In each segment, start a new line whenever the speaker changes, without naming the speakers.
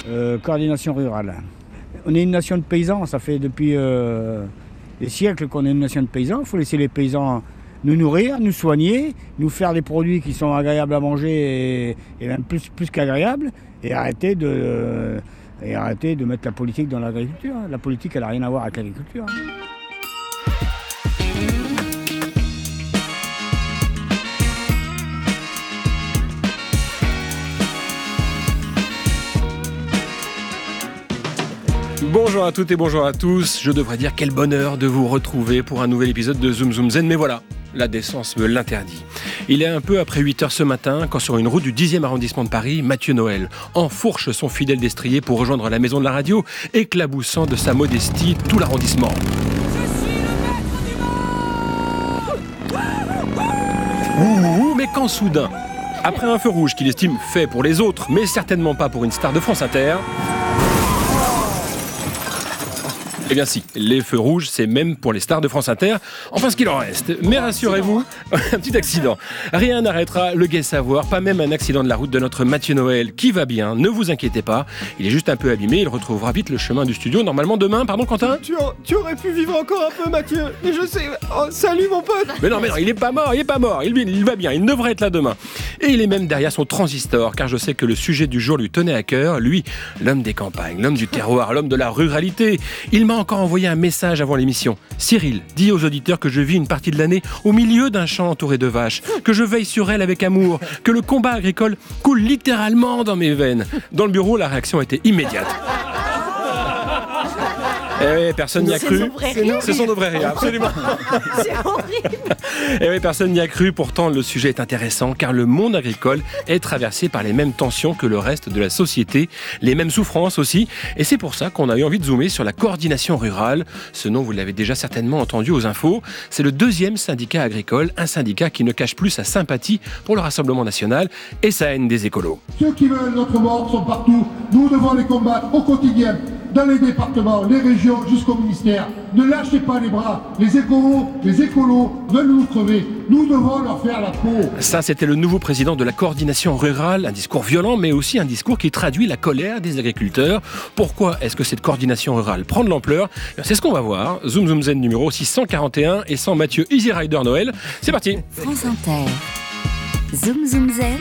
Coordination rurale. On est une nation de paysans, ça fait depuis des siècles qu'on est une nation de paysans. Il faut laisser les paysans nous nourrir, nous soigner, nous faire des produits qui sont agréables à manger et même plus qu'agréables, et arrêter de mettre la politique dans l'agriculture. La politique, elle n'a rien à voir avec l'agriculture.
Bonjour à toutes et bonjour à tous. Je devrais dire quel bonheur de vous retrouver pour un nouvel épisode de Zoom Zoom Zen. Mais voilà, la décence me l'interdit. Il est un peu après 8h ce matin quand sur une route du 10e arrondissement de Paris, Mathieu Noël enfourche son fidèle destrier pour rejoindre la maison de la radio, éclaboussant de sa modestie tout l'arrondissement. Mais quand soudain, après un feu rouge qu'il estime fait pour les autres, mais certainement pas pour une star de France Inter... Eh bien si, les feux rouges, c'est même pour les stars de France Inter, enfin ce qu'il en reste. Mais rassurez-vous, un petit accident. Rien n'arrêtera le gai savoir, pas même un accident de la route de notre Mathieu Noël, qui va bien, ne vous inquiétez pas. Il est juste un peu abîmé, il retrouvera vite le chemin du studio, normalement demain, pardon Quentin ?
Tu aurais pu vivre encore un peu Mathieu, mais je sais... Oh, salut mon pote.
Mais non, il est pas mort, il va bien, il devrait être là demain. Et il est même derrière son transistor, car je sais que le sujet du jour lui tenait à cœur, lui, l'homme des campagnes, l'homme du terroir, l'homme de la ruralité. Il m'a encore envoyé un message avant l'émission. Cyril, dis aux auditeurs que je vis une partie de l'année au milieu d'un champ entouré de vaches, que je veille sur elles avec amour, que le combat agricole coule littéralement dans mes veines. Dans le bureau, la réaction était immédiate. Eh oui, personne n'y a cru. C'est son vrai rire, absolument.
C'est horrible.
Eh oui, personne n'y a cru. Pourtant, le sujet est intéressant car le monde agricole est traversé par les mêmes tensions que le reste de la société, les mêmes souffrances aussi. Et c'est pour ça qu'on a eu envie de zoomer sur la coordination rurale. Ce nom, vous l'avez déjà certainement entendu aux infos. C'est le 2e syndicat agricole, un syndicat qui ne cache plus sa sympathie pour le Rassemblement national et sa haine des écolos.
Ceux qui veulent notre mort sont partout. Nous devons les combattre au quotidien, dans les départements, les régions, jusqu'au ministère. Ne lâchez pas les bras. Les écolos veulent nous crever. Nous devons leur faire la peau.
Ça, c'était le nouveau président de la coordination rurale. Un discours violent, mais aussi un discours qui traduit la colère des agriculteurs. Pourquoi est-ce que cette coordination rurale prend de l'ampleur ? C'est ce qu'on va voir. Zoom Zoom Zen numéro 641 et sans Mathieu Easy Rider Noël. C'est parti.
France Inter. Zoom Zoom Zen.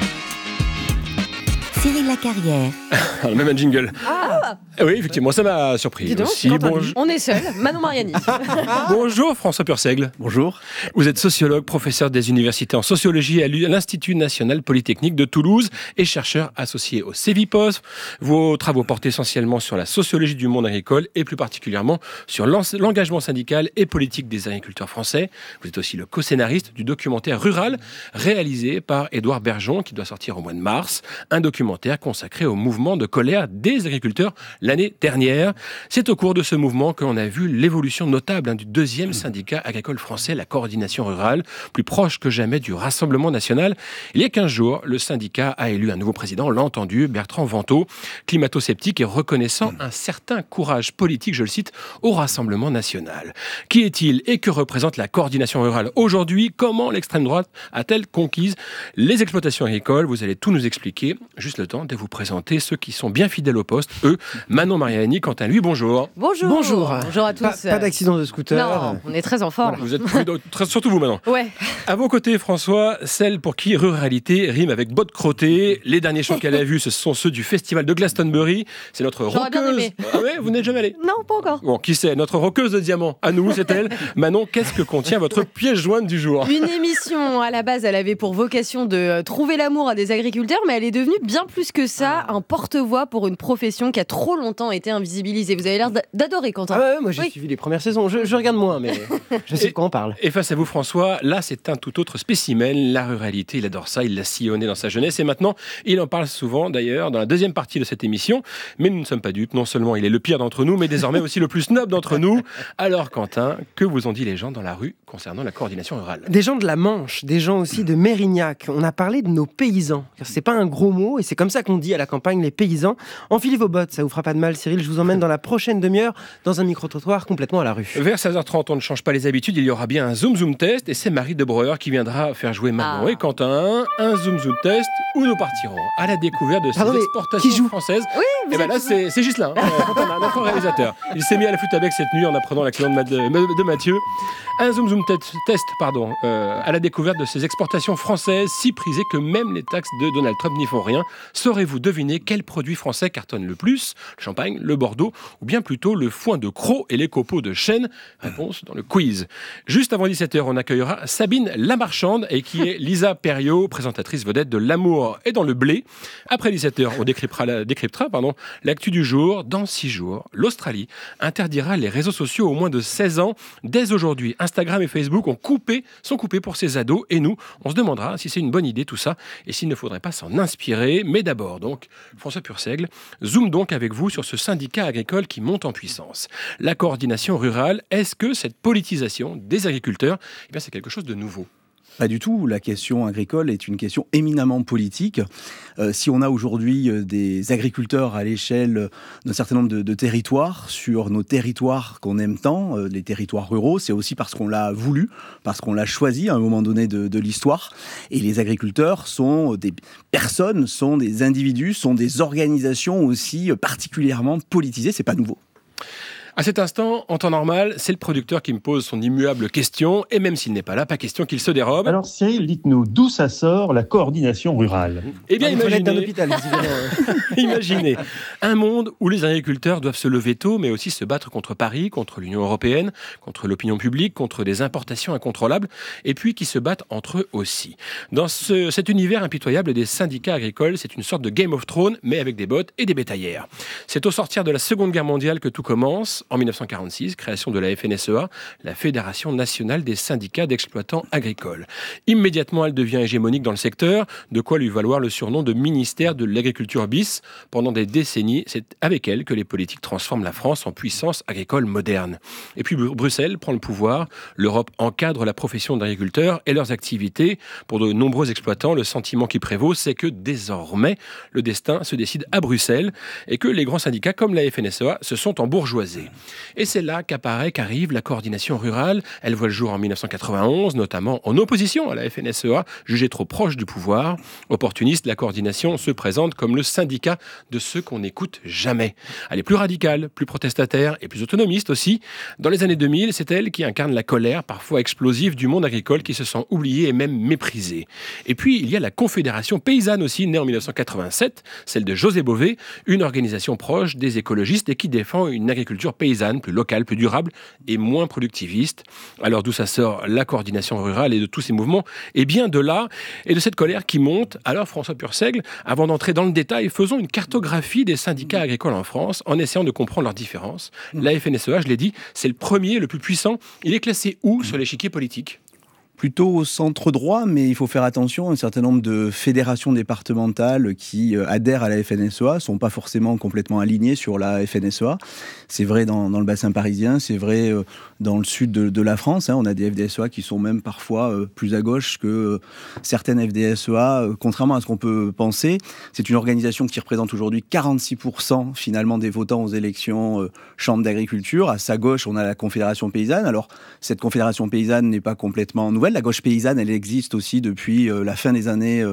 Cyril Lacarrière.
Même un jingle.
Ah
Oui, effectivement, ça m'a surpris.
Dis donc,
aussi.
on est seul. Manon Mariani.
Bonjour François Purseigle.
Bonjour.
Vous êtes sociologue, professeur des universités en sociologie à l'Institut national polytechnique de Toulouse et chercheur associé au CEVIPOS. Vos travaux portent essentiellement sur la sociologie du monde agricole et plus particulièrement sur l'engagement syndical et politique des agriculteurs français. Vous êtes aussi le co-scénariste du documentaire Rural réalisé par Édouard Bergeon qui doit sortir au mois de mars. Un documentaire consacré au mouvement de colère des agriculteurs l'année dernière. C'est au cours de ce mouvement qu'on a vu l'évolution notable du 2e syndicat agricole français, la coordination rurale, plus proche que jamais du Rassemblement national. Il y a 15 jours, le syndicat a élu un nouveau président, on l'a entendu, Bertrand Vantaux, climato-sceptique et reconnaissant un certain courage politique, je le cite, au Rassemblement national. Qui est-il et que représente la coordination rurale aujourd'hui ? Comment l'extrême droite a-t-elle conquise les exploitations agricoles ? Vous allez tout nous expliquer. Juste le temps de vous présenter ceux qui sont bien fidèles au poste, eux. Manon Mariani, quant à lui, bonjour.
Bonjour à tous.
Pas d'accident de scooter.
Non, on est très en forme.
Vous êtes surtout vous maintenant.
Ouais.
À vos côtés, François, celle pour qui ruralité rime avec bottes crottées. Les derniers shows qu'elle a vus, ce sont ceux du festival de Glastonbury. C'est notre
J'aurais bien
rockeuse.
aimé.
Ah ouais, vous n'êtes jamais allé ?
Non, pas encore.
Bon, qui c'est ? Notre rockeuse de diamants. À nous, c'est elle. Manon, qu'est-ce que contient votre pièce jointe du jour ?
Une émission, à la base, elle avait pour vocation de trouver l'amour à des agriculteurs, mais elle est devenue bien plus que ça, un porte-voix pour une profession qui a trop longtemps été invisibilisée. Vous avez l'air d'adorer, Quentin.
Ah ouais, moi j'ai suivi les premières saisons. Je regarde moins, mais je sais de quoi on parle.
Et face à vous, François, là, c'est un tout autre spécimen. La ruralité, il adore ça, il l'a sillonné dans sa jeunesse. Et maintenant, il en parle souvent, d'ailleurs, dans la deuxième partie de cette émission. Mais nous ne sommes pas dupes. Non seulement il est le pire d'entre nous, mais désormais aussi le plus snob d'entre nous. Alors, Quentin, que vous ont dit les gens dans la rue concernant la coordination rurale ?
Des gens de la Manche, des gens aussi de Mérignac. On a parlé de nos paysans. Car c'est pas un gros mot et c'est comme ça qu'on dit à la campagne les paysans. Enfilez vos bottes, ça ça vous fera pas de mal, Cyril. Je vous emmène dans la prochaine demi-heure dans un micro-trottoir complètement à la rue.
Vers 16h30, on ne change pas les habitudes, il y aura bien un Zoom Zoom test et c'est Marie de Breuer qui viendra faire jouer Manon et Quentin. Un Zoom Zoom test où nous partirons à la découverte de ces exportations françaises.
Oui,
et ben là, c'est Ghislain, Quentin, notre réalisateur. Il s'est mis à la flûte avec cette nuit en apprenant l'accident de Mathieu. Un Zoom Zoom test, à la découverte de ces exportations françaises si prisées que même les taxes de Donald Trump n'y font rien. Saurez-vous deviner quel produit français cartonne le plus ? Le champagne, le Bordeaux ou bien plutôt le foin de croc et les copeaux de chêne ? Réponse dans le quiz. Juste avant 17h, on accueillera Sabine Lamarchande et qui est Lisa Perriot, présentatrice vedette de L'amour et dans le blé. Après 17h, on décryptera l'actu du jour. Dans 6 jours, l'Australie interdira les réseaux sociaux aux moins de 16 ans. Dès aujourd'hui, Instagram et Facebook sont coupés pour ces ados et nous, on se demandera si c'est une bonne idée tout ça et s'il ne faudrait pas s'en inspirer. Mais d'abord, donc, François Purseigle, zoom donc avec vous sur ce syndicat agricole qui monte en puissance. La coordination rurale, est-ce que cette politisation des agriculteurs, c'est quelque chose de nouveau ?
Pas du tout. La question agricole est une question éminemment politique. Si on a aujourd'hui des agriculteurs à l'échelle d'un certain nombre de territoires, sur nos territoires qu'on aime tant, les territoires ruraux, c'est aussi parce qu'on l'a voulu, parce qu'on l'a choisi à un moment donné de l'histoire. Et les agriculteurs sont des personnes, sont des individus, sont des organisations aussi particulièrement politisées. C'est pas nouveau.
À cet instant, en temps normal, c'est le producteur qui me pose son immuable question, et même s'il n'est pas là, pas question qu'il se dérobe.
Alors Cyril, dites-nous d'où ça sort la coordination rurale ?
Eh bien,
Imaginez
un monde où les agriculteurs doivent se lever tôt, mais aussi se battre contre Paris, contre l'Union européenne, contre l'opinion publique, contre des importations incontrôlables, et puis qui se battent entre eux aussi. Dans cet univers impitoyable des syndicats agricoles, c'est une sorte de Game of Thrones, mais avec des bottes et des bétaillères. C'est au sortir de la Seconde Guerre mondiale que tout commence. En 1946, création de la FNSEA, la Fédération nationale des syndicats d'exploitants agricoles. Immédiatement, elle devient hégémonique dans le secteur, de quoi lui valoir le surnom de ministère de l'agriculture bis. Pendant des décennies, c'est avec elle que les politiques transforment la France en puissance agricole moderne. Et puis Bruxelles prend le pouvoir, l'Europe encadre la profession d'agriculteurs et leurs activités. Pour de nombreux exploitants, le sentiment qui prévaut, c'est que désormais, le destin se décide à Bruxelles et que les grands syndicats comme la FNSEA se sont embourgeoisés. Et c'est là qu'arrive la coordination rurale. Elle voit le jour en 1991, notamment en opposition à la FNSEA, jugée trop proche du pouvoir. Opportuniste, la coordination se présente comme le syndicat de ceux qu'on n'écoute jamais. Elle est plus radicale, plus protestataire et plus autonomiste aussi. Dans les années 2000, c'est elle qui incarne la colère, parfois explosive, du monde agricole qui se sent oublié et même méprisé. Et puis, il y a la Confédération paysanne aussi, née en 1987, celle de José Bové, une organisation proche des écologistes et qui défend une agriculture paysanne, plus locale, plus durable et moins productiviste. Alors d'où ça sort la coordination rurale et de tous ces mouvements ? Et bien de là, et de cette colère qui monte. Alors François Purseigle, avant d'entrer dans le détail, faisons une cartographie des syndicats agricoles en France en essayant de comprendre leurs différences. La FNSEA, je l'ai dit, c'est le premier, le plus puissant. Il est classé où sur l'échiquier politique ?
Plutôt au centre droit, mais il faut faire attention. Un certain nombre de fédérations départementales qui adhèrent à la FNSEA ne sont pas forcément complètement alignées sur la FNSEA. C'est vrai dans le bassin parisien, c'est vrai dans le sud de la France. On a des FDSEA qui sont même parfois plus à gauche que certaines FDSEA, contrairement à ce qu'on peut penser. C'est une organisation qui représente aujourd'hui 46% finalement des votants aux élections chambres d'agriculture. À sa gauche, on a la Confédération paysanne. Alors, cette Confédération paysanne n'est pas complètement nouvelle. La gauche paysanne, elle existe aussi depuis la fin des années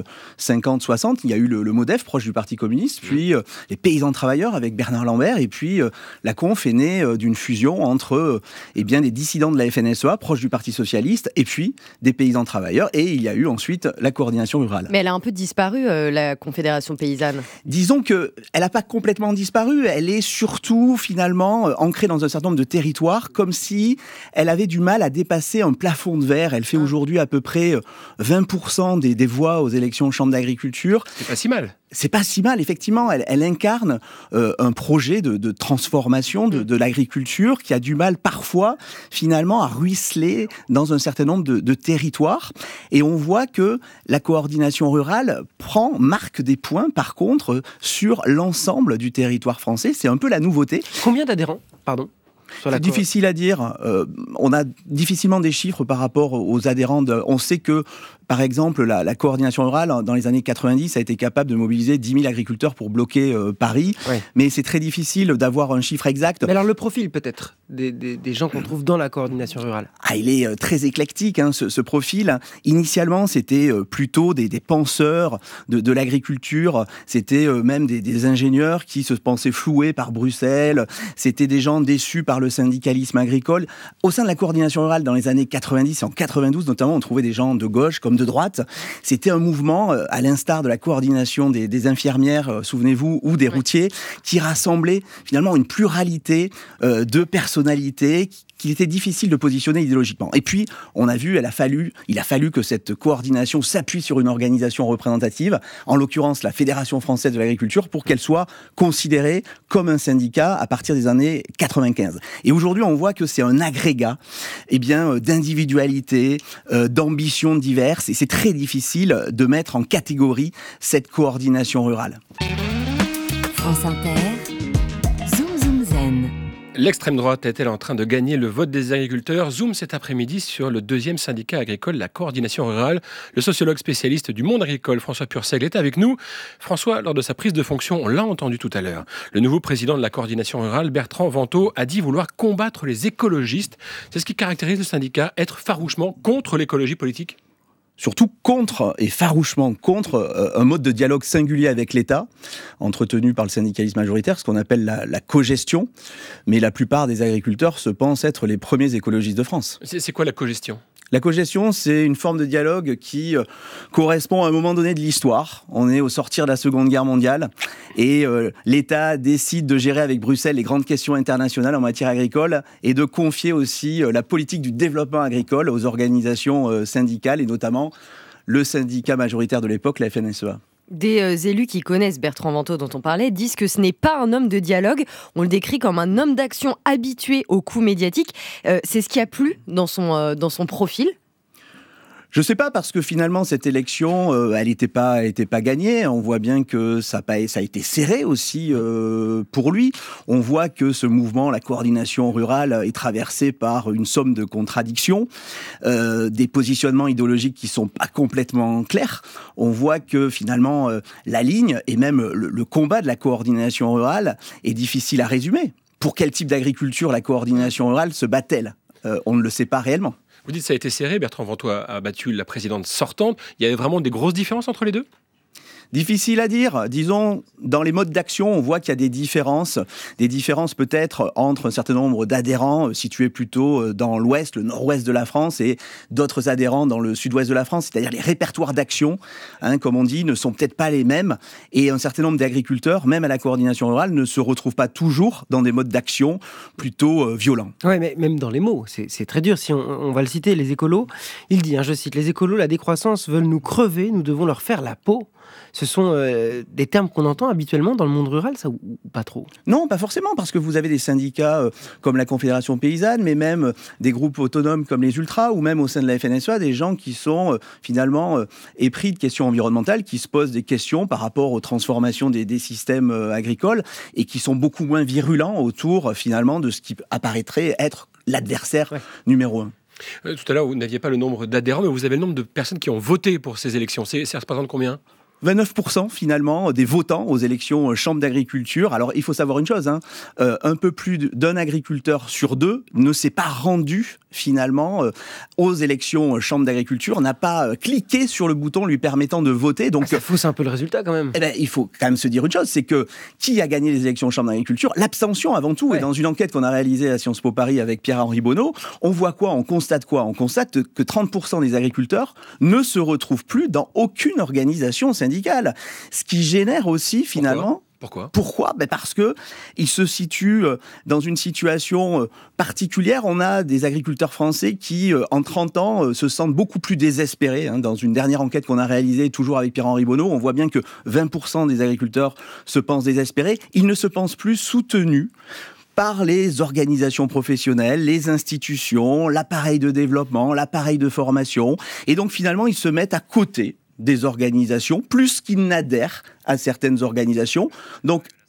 50-60. Il y a eu le MODEF, proche du Parti communiste, puis les paysans travailleurs avec Bernard Lambert, et puis la Conf est née d'une fusion entre des dissidents de la FNSEA, proche du Parti socialiste, et puis des paysans travailleurs, et il y a eu ensuite la coordination rurale.
Mais elle a un peu disparu, la Confédération paysanne.
Disons qu'elle n'a pas complètement disparu, elle est surtout finalement ancrée dans un certain nombre de territoires, comme si elle avait du mal à dépasser un plafond de verre. Elle fait aujourd'hui à peu près 20% des voix aux élections aux chambres d'agriculture.
C'est pas si mal.
C'est pas si mal, effectivement. Elle incarne un projet de transformation de l'agriculture qui a du mal parfois, finalement, à ruisseler dans un certain nombre de territoires. Et on voit que la coordination rurale marque des points, par contre, sur l'ensemble du territoire français. C'est un peu la nouveauté.
Combien d'adhérents ? Pardon.
C'est difficile à dire. On a difficilement des chiffres par rapport aux adhérents. On sait que Par exemple, la coordination rurale, dans les années 90, a été capable de mobiliser 10 000 agriculteurs pour bloquer Paris. Ouais. Mais c'est très difficile d'avoir un chiffre exact.
Mais alors le profil peut-être des gens qu'on trouve dans la coordination rurale.
Il est très éclectique, ce profil. Initialement, c'était plutôt des penseurs de l'agriculture. C'était même des ingénieurs qui se pensaient floués par Bruxelles. C'était des gens déçus par le syndicalisme agricole. Au sein de la coordination rurale, dans les années 90 et en 92 notamment, on trouvait des gens de gauche comme de droite. C'était un mouvement, à l'instar de la coordination des infirmières, souvenez-vous, ou des routiers, qui rassemblait finalement une pluralité de personnalités qu'il était difficile de positionner idéologiquement. Et puis, on a vu, il a fallu que cette coordination s'appuie sur une organisation représentative, en l'occurrence la Fédération française de l'agriculture, pour qu'elle soit considérée comme un syndicat à partir des années 95. Et aujourd'hui, on voit que c'est un agrégat d'individualités, d'ambitions diverses, et c'est très difficile de mettre en catégorie cette coordination rurale.
France Inter, Zoom Zoom Zen.
L'extrême droite est-elle en train de gagner le vote des agriculteurs? Zoom cet après-midi sur le deuxième syndicat agricole, la coordination rurale. Le sociologue spécialiste du monde agricole, François Purseigle, est avec nous. François, lors de sa prise de fonction, on l'a entendu tout à l'heure, le nouveau président de la coordination rurale, Bertrand Vantaux, a dit vouloir combattre les écologistes. C'est ce qui caractérise le syndicat, être farouchement contre l'écologie politique?
Surtout contre, et farouchement contre, un mode de dialogue singulier avec l'État, entretenu par le syndicalisme majoritaire, ce qu'on appelle la cogestion. Mais la plupart des agriculteurs se pensent être les premiers écologistes de France.
C'est quoi la cogestion ?
La cogestion, c'est une forme de dialogue qui correspond à un moment donné de l'histoire. On est au sortir de la Seconde Guerre mondiale et l'État décide de gérer avec Bruxelles les grandes questions internationales en matière agricole et de confier aussi la politique du développement agricole aux organisations syndicales et notamment le syndicat majoritaire de l'époque, la FNSEA.
Des élus qui connaissent Bertrand Vantaux dont on parlait disent que ce n'est pas un homme de dialogue, on le décrit comme un homme d'action habitué aux coups médiatiques. C'est ce qui a plu dans son profil.
Je sais pas, parce que finalement cette élection, elle était pas gagnée. On voit bien que ça a été serré aussi pour lui. On voit que ce mouvement, la coordination rurale, est traversé par une somme de contradictions, des positionnements idéologiques qui sont pas complètement clairs. On voit que finalement la ligne et même le combat de la coordination rurale est difficile à résumer. Pour quel type d'agriculture la coordination rurale se bat-elle ? On ne le sait pas réellement.
Vous dites que ça a été serré, Bertrand Vantaux a battu la présidente sortante. Il y avait vraiment des grosses différences entre les deux ?
Difficile à dire. Disons, dans les modes d'action, on voit qu'il y a des différences peut-être entre un certain nombre d'adhérents situés plutôt dans l'ouest, le nord-ouest de la France, et d'autres adhérents dans le sud-ouest de la France. C'est-à-dire les répertoires d'action, comme on dit, ne sont peut-être pas les mêmes. Et un certain nombre d'agriculteurs, même à la coordination rurale, ne se retrouvent pas toujours dans des modes d'action plutôt violents.
Oui, mais même dans les mots, c'est très dur. Si on va le citer, les écolos, il dit, je cite, « Les écolos, la décroissance veulent nous crever, nous devons leur faire la peau ». Ce sont des termes qu'on entend habituellement dans le monde rural, ça, ou pas trop ?
Non, pas forcément, parce que vous avez des syndicats comme la Confédération Paysanne, mais même des groupes autonomes comme les Ultras, ou même au sein de la FNSEA, des gens qui sont finalement épris de questions environnementales, qui se posent des questions par rapport aux transformations des systèmes agricoles, et qui sont beaucoup moins virulents autour, finalement, de ce qui apparaîtrait être l'adversaire numéro un.
Tout à l'heure, vous n'aviez pas le nombre d'adhérents, mais vous avez le nombre de personnes qui ont voté pour ces élections. Ça représente combien ?
29% finalement des votants aux élections Chambre d'agriculture. Alors il faut savoir une chose, un peu plus d'un agriculteur sur deux ne s'est pas rendu finalement aux élections Chambre d'agriculture, n'a pas cliqué sur le bouton lui permettant de voter. Donc
ça fausse un peu le résultat quand même.
Il faut quand même se dire une chose, c'est que qui a gagné les élections Chambre d'agriculture ? L'abstention avant tout. Ouais. Et dans une enquête qu'on a réalisée à Sciences Po Paris avec Pierre-Henri Bonneau, on voit quoi ? On constate quoi ? On constate que 30% des agriculteurs ne se retrouvent plus dans aucune organisation syndicale. Ce qui génère aussi finalement... Pourquoi ? Parce que ils se situent dans une situation particulière. On a des agriculteurs français qui, en 30 ans, se sentent beaucoup plus désespérés. Dans une dernière enquête qu'on a réalisée, toujours avec Pierre-Henri Bonneau, on voit bien que 20% des agriculteurs se pensent désespérés. Ils ne se pensent plus soutenus par les organisations professionnelles, les institutions, l'appareil de développement, l'appareil de formation. Et donc, finalement, ils se mettent à côté des organisations, plus qu'ils n'adhèrent à certaines organisations. Donc,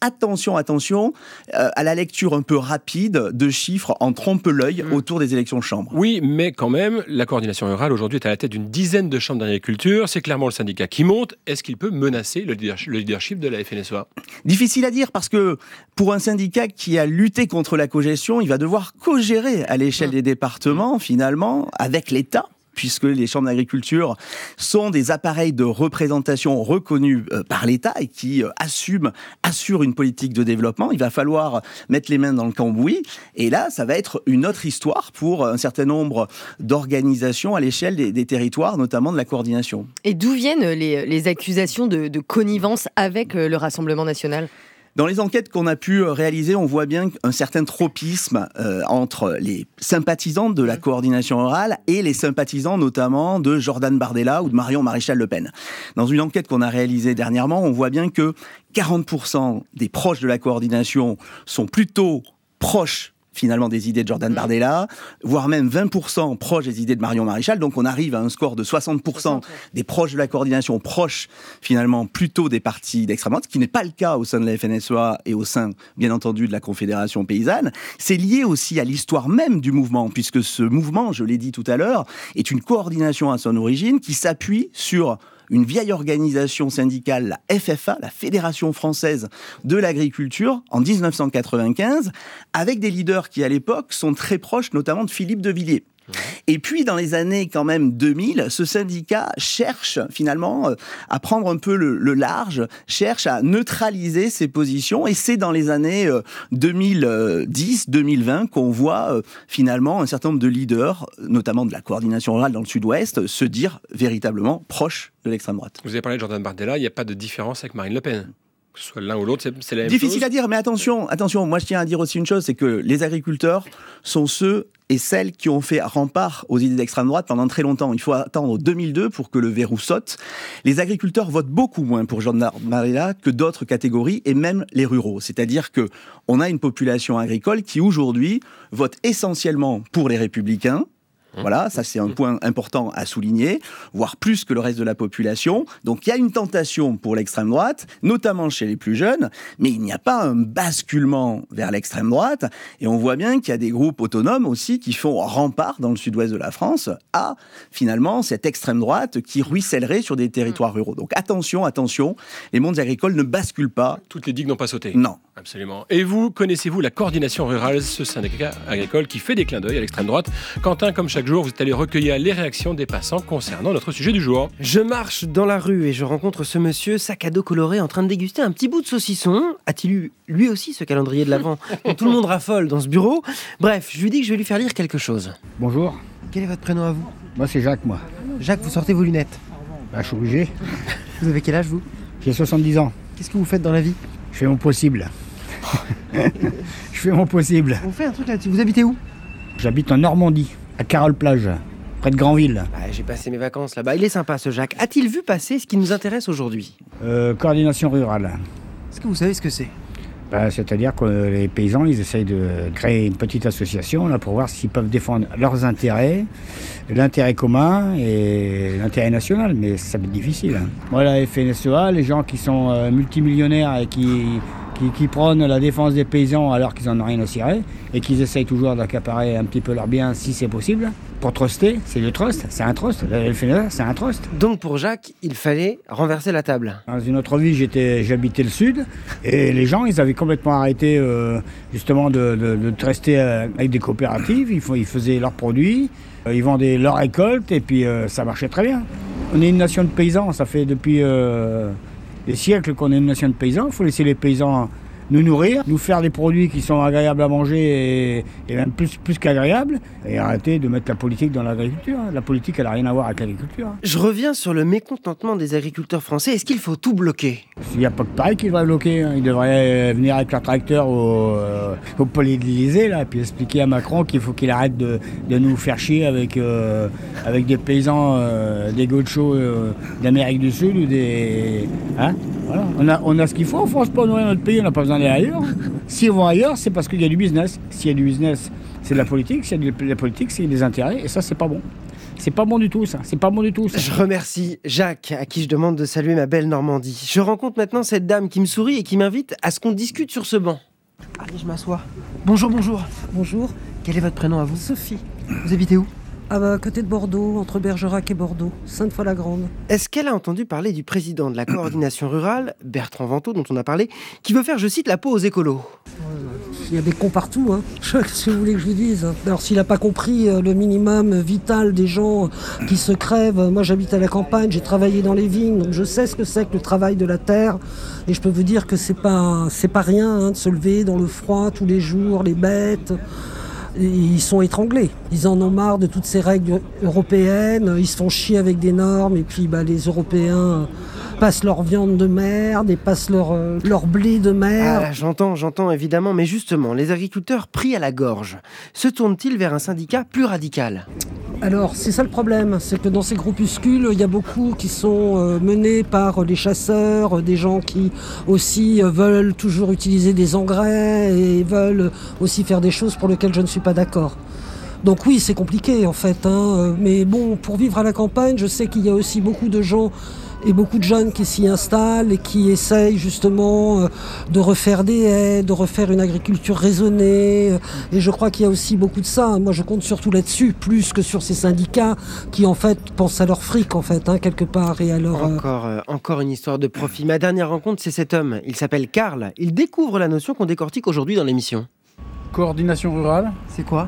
attention à la lecture un peu rapide de chiffres en trompe-l'œil autour des élections de chambre.
Oui, mais quand même, la coordination rurale aujourd'hui est à la tête d'une dizaine de chambres d'agriculture. C'est clairement le syndicat qui monte. Est-ce qu'il peut menacer le leadership de la FNSEA ?
Difficile à dire parce que pour un syndicat qui a lutté contre la cogestion, il va devoir co-gérer à l'échelle des départements finalement avec l'État, puisque les chambres d'agriculture sont des appareils de représentation reconnus par l'État et qui assurent une politique de développement. Il va falloir mettre les mains dans le cambouis. Et là, ça va être une autre histoire pour un certain nombre d'organisations à l'échelle des territoires, notamment de la coordination.
Et d'où viennent les accusations de connivence avec le Rassemblement national ?
Dans les enquêtes qu'on a pu réaliser, on voit bien un certain tropisme entre les sympathisants de la coordination rurale et les sympathisants notamment de Jordan Bardella ou de Marion Maréchal Le Pen. Dans une enquête qu'on a réalisée dernièrement, on voit bien que 40% des proches de la coordination sont plutôt proches finalement des idées de Jordan Bardella, voire même 20% proches des idées de Marion Maréchal. Donc on arrive à un score de 60% des proches de la coordination, proches finalement plutôt des partis d'extrême droite, ce qui n'est pas le cas au sein de la FNSEA et au sein, bien entendu, de la Confédération paysanne. C'est lié aussi à l'histoire même du mouvement, puisque ce mouvement, je l'ai dit tout à l'heure, est une coordination à son origine qui s'appuie sur une vieille organisation syndicale, la FFA, la Fédération française de l'agriculture, en 1995, avec des leaders qui, à l'époque, sont très proches, notamment de Philippe de Villiers. Et puis, dans les années quand même 2000, ce syndicat cherche finalement à prendre un peu le large, cherche à neutraliser ses positions. Et c'est dans les années 2010-2020 qu'on voit finalement un certain nombre de leaders, notamment de la coordination rurale dans le sud-ouest, se dire véritablement proches de l'extrême droite.
Vous avez parlé de Jordan Bardella, il n'y a pas de différence avec Marine Le Pen ? Que ce soit l'un ou l'autre, c'est la même chose.
Difficile à dire, mais attention, moi je tiens à dire aussi une chose, c'est que les agriculteurs sont ceux et celles qui ont fait rempart aux idées d'extrême droite pendant très longtemps. Il faut attendre 2002 pour que le verrou saute. Les agriculteurs votent beaucoup moins pour Jordan Bardella que d'autres catégories, et même les ruraux. C'est-à-dire que on a une population agricole qui aujourd'hui vote essentiellement pour les Républicains. Voilà, ça c'est un point important à souligner, voire plus que le reste de la population. Donc il y a une tentation pour l'extrême droite, notamment chez les plus jeunes, mais il n'y a pas un basculement vers l'extrême droite. Et on voit bien qu'il y a des groupes autonomes aussi qui font rempart dans le sud-ouest de la France à finalement cette extrême droite qui ruissellerait sur des territoires ruraux. Donc attention, les mondes agricoles ne basculent pas.
Toutes les digues n'ont pas sauté.
Non.
Absolument. Et vous, connaissez-vous la coordination rurale, ce syndicat agricole qui fait des clins d'œil à l'extrême droite ? Quentin, comme chaque jour, vous êtes allé recueillir les réactions des passants concernant notre sujet du jour.
Je marche dans la rue et je rencontre ce monsieur, sac à dos coloré, en train de déguster un petit bout de saucisson. A-t-il eu lui aussi ce calendrier de l'Avent dont tout le monde raffole dans ce bureau ? Bref, je lui dis que je vais lui faire lire quelque chose.
Bonjour,
Quel est votre prénom à vous ?
moi c'est Jacques, moi.
Jacques, vous sortez vos lunettes.
Je suis obligé.
Vous avez quel âge, vous ?
J'ai 70 ans.
Qu'est-ce que vous faites dans la vie ?
Je fais mon possible. Je fais mon possible.
On fait un truc là-dessus. Vous habitez où ?
J'habite en Normandie, à Carole-Plage, près de Granville.
J'ai passé mes vacances là-bas. Il est sympa ce Jacques. A-t-il vu passer ce qui nous intéresse aujourd'hui ?
Coordination rurale.
Est-ce que vous savez ce que c'est ?
C'est-à-dire que les paysans, ils essayent de créer une petite association là, pour voir s'ils peuvent défendre leurs intérêts, l'intérêt commun et l'intérêt national. Mais ça va être difficile. Moi, la FNSEA, les gens qui sont multimillionnaires et qui prônent la défense des paysans alors qu'ils n'en ont rien à cirer et qu'ils essayent toujours d'accaparer un petit peu leurs biens si c'est possible. Pour truster, c'est le trust, c'est un trust. La FNSEA, c'est un trust.
Donc pour Jacques, il fallait renverser la table.
Dans une autre vie, j'habitais le sud et les gens, ils avaient complètement arrêté justement de truster avec des coopératives. Ils faisaient leurs produits, ils vendaient leurs récoltes et puis ça marchait très bien. On est une nation de paysans, ça fait depuis des siècles qu'on est une nation de paysans. Il faut laisser les paysans nous nourrir, nous faire des produits qui sont agréables à manger et même plus qu'agréables, et arrêter de mettre la politique dans l'agriculture. La politique, elle n'a rien à voir avec l'agriculture.
Je reviens sur le mécontentement des agriculteurs français. Est-ce qu'il faut tout bloquer ?
Il n'y a pas que Paris qui devrait bloquer. Ils devraient venir avec leur tracteur au palais de l'Élysée, là, puis expliquer à Macron qu'il faut qu'il arrête de nous faire chier avec des paysans, des gauchos d'Amérique du Sud ou des... Hein, voilà. On a ce qu'il faut en France pour nourrir notre pays, on n'a pas besoin d'aller ailleurs. S'ils vont ailleurs, c'est parce qu'il y a du business. S'il y a du business, c'est de la politique. S'il y a de la politique, c'est des intérêts. Et ça, c'est pas bon. C'est pas bon du tout, ça. C'est pas bon du tout, ça.
Je remercie Jacques, à qui je demande de saluer ma belle Normandie. Je rencontre maintenant cette dame qui me sourit et qui m'invite à ce qu'on discute sur ce banc. Allez, je m'assois. Bonjour, bonjour.
Bonjour,
Quel est votre prénom à vous?
Sophie.
Vous habitez où?
À côté de Bordeaux, entre Bergerac et Bordeaux, Sainte-Foy-la-Grande.
Est-ce qu'elle a entendu parler du président de la coordination rurale, Bertrand Vantaux, dont on a parlé, qui veut faire, je cite, la peau aux écolos?
Il y a des cons partout, hein. Qu'est-ce que vous voulez que je vous dise? Alors s'il n'a pas compris le minimum vital des gens qui se crèvent, moi j'habite à la campagne, j'ai travaillé dans les vignes, donc je sais ce que c'est que le travail de la terre, et je peux vous dire que c'est pas rien hein, de se lever dans le froid tous les jours, les bêtes. Ils sont étranglés. Ils en ont marre de toutes ces règles européennes. Ils se font chier avec des normes. Et puis les Européens passent leur viande de merde et passent leur blé de merde.
Ah, j'entends évidemment. Mais justement, les agriculteurs pris à la gorge, se tournent-ils vers un syndicat plus radical?
Alors, c'est ça le problème. C'est que dans ces groupuscules, il y a beaucoup qui sont menés par les chasseurs, des gens qui aussi veulent toujours utiliser des engrais et veulent aussi faire des choses pour lesquelles je ne suis pas d'accord. Donc oui, c'est compliqué en fait. Mais bon, pour vivre à la campagne, je sais qu'il y a aussi beaucoup de gens et beaucoup de jeunes qui s'y installent et qui essayent justement de refaire des haies, de refaire une agriculture raisonnée. Et je crois qu'il y a aussi beaucoup de ça. Moi, je compte surtout là-dessus, plus que sur ces syndicats qui, en fait, pensent à leur fric, en fait, quelque part, et à leur...
Encore une histoire de profit. Ma dernière rencontre, c'est cet homme. Il s'appelle Karl. Il découvre la notion qu'on décortique aujourd'hui dans l'émission.
Coordination rurale.
C'est quoi?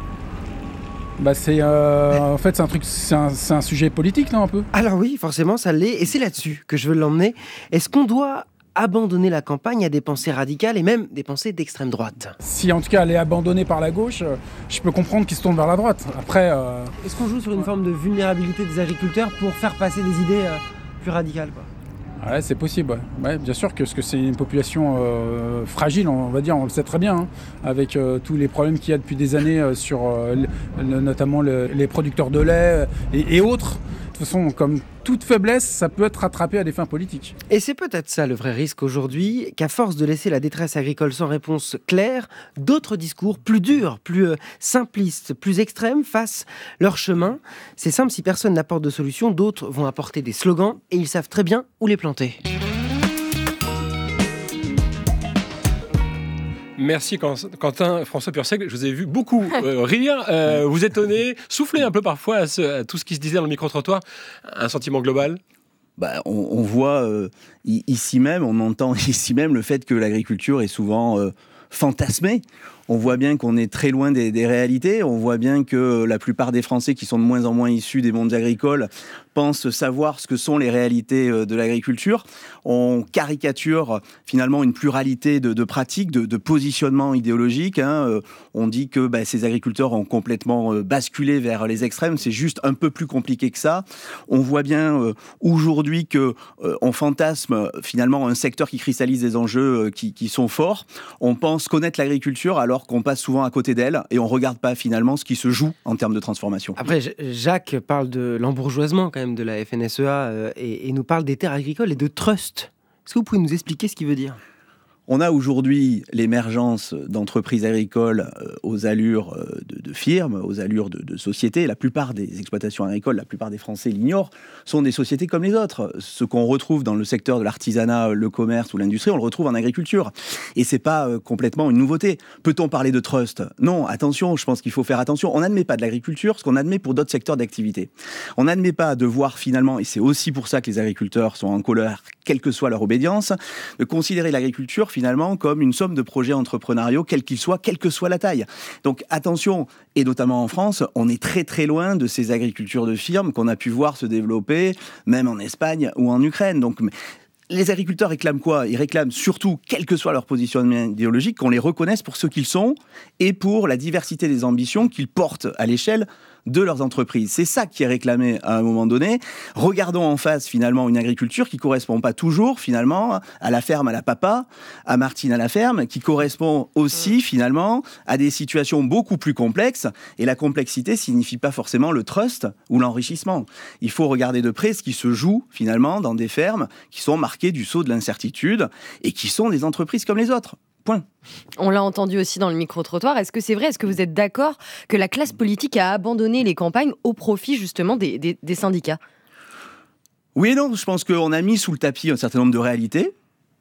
En fait, c'est un sujet politique, non, un peu?
Alors oui, forcément, ça l'est, et c'est là-dessus que je veux l'emmener. Est-ce qu'on doit abandonner la campagne à des pensées radicales et même des pensées d'extrême droite?
Si en tout cas elle est abandonnée par la gauche, je peux comprendre qu'ils se tournent vers la droite. Après,
est-ce qu'on joue sur une forme de vulnérabilité des agriculteurs pour faire passer des idées plus radicales, quoi?
Ouais, c'est possible. Ouais, bien sûr que c'est une population fragile, on va dire, on le sait très bien, hein, avec tous les problèmes qu'il y a depuis des années sur notamment les producteurs de lait et autres. De toute façon, comme toute faiblesse, ça peut être rattrapé à des fins politiques.
Et c'est peut-être ça le vrai risque aujourd'hui, qu'à force de laisser la détresse agricole sans réponse claire, d'autres discours plus durs, plus simplistes, plus extrêmes fassent leur chemin. C'est simple, si personne n'apporte de solution, d'autres vont apporter des slogans et ils savent très bien où les planter.
Merci Quentin, François Pursec, je vous ai vu beaucoup rire, vous étonner, souffler un peu parfois à tout ce qui se disait dans le micro-trottoir. Un sentiment global?
On voit ici même, on entend ici même le fait que l'agriculture est souvent fantasmée. On voit bien qu'on est très loin des réalités. On voit bien que la plupart des Français qui sont de moins en moins issus des mondes agricoles pensent savoir ce que sont les réalités de l'agriculture. On caricature finalement une pluralité de pratiques, de positionnements idéologiques. On dit que ces agriculteurs ont complètement basculé vers les extrêmes. C'est juste un peu plus compliqué que ça. On voit bien aujourd'hui qu'on fantasme finalement un secteur qui cristallise des enjeux qui sont forts. On pense connaître l'agriculture alors qu'on passe souvent à côté d'elle et on ne regarde pas finalement ce qui se joue en termes de transformation.
Après, Jacques parle de l'embourgeoisement quand même de la FNSEA et nous parle des terres agricoles et de trust. Est-ce que vous pouvez nous expliquer ce qu'il veut dire ?
On a aujourd'hui l'émergence d'entreprises agricoles aux allures de firmes, aux allures de sociétés. La plupart des exploitations agricoles, la plupart des Français l'ignorent, sont des sociétés comme les autres. Ce qu'on retrouve dans le secteur de l'artisanat, le commerce ou l'industrie, on le retrouve en agriculture. Et c'est pas complètement une nouveauté. Peut-on parler de trust ? Non, attention, je pense qu'il faut faire attention. On n'admet pas de l'agriculture ce qu'on admet pour d'autres secteurs d'activité. On n'admet pas de voir finalement, et c'est aussi pour ça que les agriculteurs sont en colère, quelle que soit leur obédience, de considérer l'agriculture finalement comme une somme de projets entrepreneuriaux, quels qu'ils soient, quelle que soit la taille. Donc attention, et notamment en France, on est très très loin de ces agricultures de firmes qu'on a pu voir se développer, même en Espagne ou en Ukraine. Donc les agriculteurs réclament quoi ? Ils réclament surtout, quel que soit leur positionnement idéologique, qu'on les reconnaisse pour ce qu'ils sont et pour la diversité des ambitions qu'ils portent à l'échelle de leurs entreprises. C'est ça qui est réclamé à un moment donné. Regardons en face finalement une agriculture qui correspond pas toujours finalement à la ferme à la papa, à Martine à la ferme, qui correspond aussi finalement à des situations beaucoup plus complexes. Et la complexité signifie pas forcément le trust ou l'enrichissement. Il faut regarder de près ce qui se joue finalement dans des fermes qui sont marquées du sceau de l'incertitude et qui sont des entreprises comme les autres. Point.
On l'a entendu aussi dans le micro-trottoir. Est-ce que c'est vrai ? Est-ce que vous êtes d'accord que la classe politique a abandonné les campagnes au profit justement des syndicats ?
Oui et non, je pense qu'on a mis sous le tapis un certain nombre de réalités.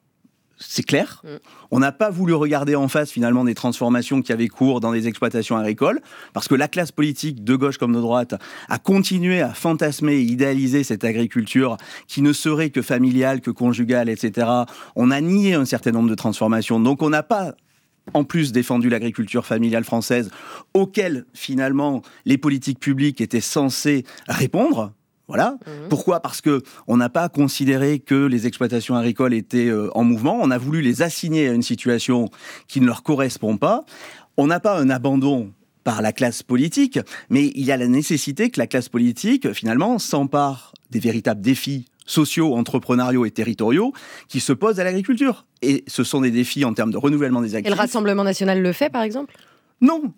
C'est clair. On n'a pas voulu regarder en face finalement des transformations qui avaient cours dans des exploitations agricoles, parce que la classe politique, de gauche comme de droite, a continué à fantasmer et idéaliser cette agriculture qui ne serait que familiale, que conjugale, etc. On a nié un certain nombre de transformations. Donc on n'a pas en plus défendu l'agriculture familiale française, auquel finalement les politiques publiques étaient censées répondre. Voilà. Pourquoi ? Parce que on n'a pas considéré que les exploitations agricoles étaient en mouvement. On a voulu les assigner à une situation qui ne leur correspond pas. On n'a pas un abandon par la classe politique, mais il y a la nécessité que la classe politique, finalement, s'empare des véritables défis sociaux, entrepreneuriaux et territoriaux qui se posent à l'agriculture. Et ce sont des défis en termes de renouvellement des actifs.
Et le Rassemblement national le fait, par exemple ?
Non,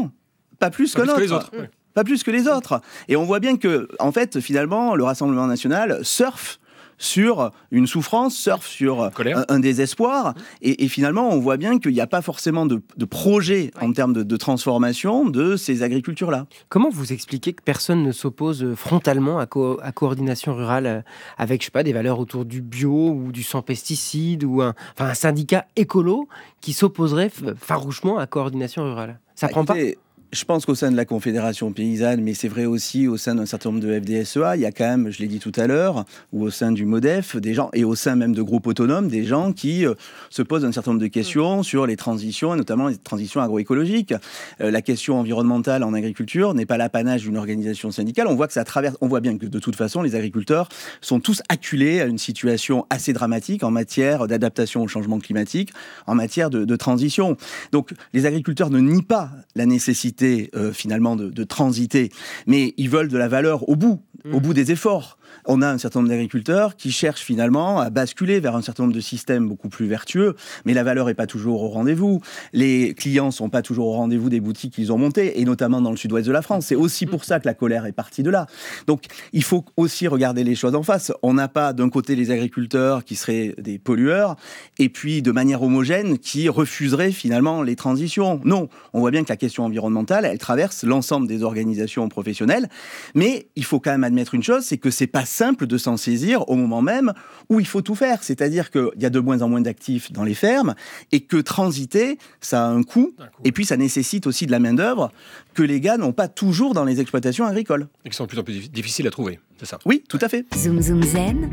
pas plus que les autres. Pas plus que les autres. Et on voit bien que, en fait, finalement, le Rassemblement national surfe sur une souffrance, surfe sur un désespoir. Et finalement, on voit bien qu'il n'y a pas forcément de projet en termes de transformation de ces agricultures-là.
Comment vous expliquez que personne ne s'oppose frontalement à Coordination Rurale avec, je sais pas, des valeurs autour du bio ou du sans pesticides ou un syndicat écolo qui s'opposerait farouchement à Coordination Rurale ? Ça prend pas ?
Je pense qu'au sein de la Confédération paysanne, mais c'est vrai aussi au sein d'un certain nombre de FDSEA, il y a quand même, je l'ai dit tout à l'heure, ou au sein du MODEF, des gens, et au sein même de groupes autonomes, des gens qui se posent un certain nombre de questions sur les transitions, et notamment les transitions agroécologiques. La question environnementale en agriculture n'est pas l'apanage d'une organisation syndicale. On voit que ça traverse, on voit bien que de toute façon, les agriculteurs sont tous acculés à une situation assez dramatique en matière d'adaptation au changement climatique, en matière de transition. Donc, les agriculteurs ne nient pas la nécessité finalement de transiter, mais ils veulent de la valeur au bout des efforts. On a un certain nombre d'agriculteurs qui cherchent finalement à basculer vers un certain nombre de systèmes beaucoup plus vertueux, mais la valeur n'est pas toujours au rendez-vous. Les clients ne sont pas toujours au rendez-vous des boutiques qu'ils ont montées, et notamment dans le sud-ouest de la France. C'est aussi pour ça que la colère est partie de là. Donc, il faut aussi regarder les choses en face. On n'a pas d'un côté les agriculteurs qui seraient des pollueurs, et puis de manière homogène qui refuseraient finalement les transitions. Non, on voit bien que la question environnementale, elle traverse l'ensemble des organisations professionnelles, mais il faut quand même admettre une chose, c'est que c'est pas simple de s'en saisir au moment même où il faut tout faire. C'est-à-dire qu'il y a de moins en moins d'actifs dans les fermes et que transiter, ça a un coût. Et puis ça nécessite aussi de la main-d'œuvre que les gars n'ont pas toujours dans les exploitations agricoles.
Et qui sont de plus en plus difficiles à trouver, c'est ça ?
Oui, tout à fait.
Zoom Zoom Zen.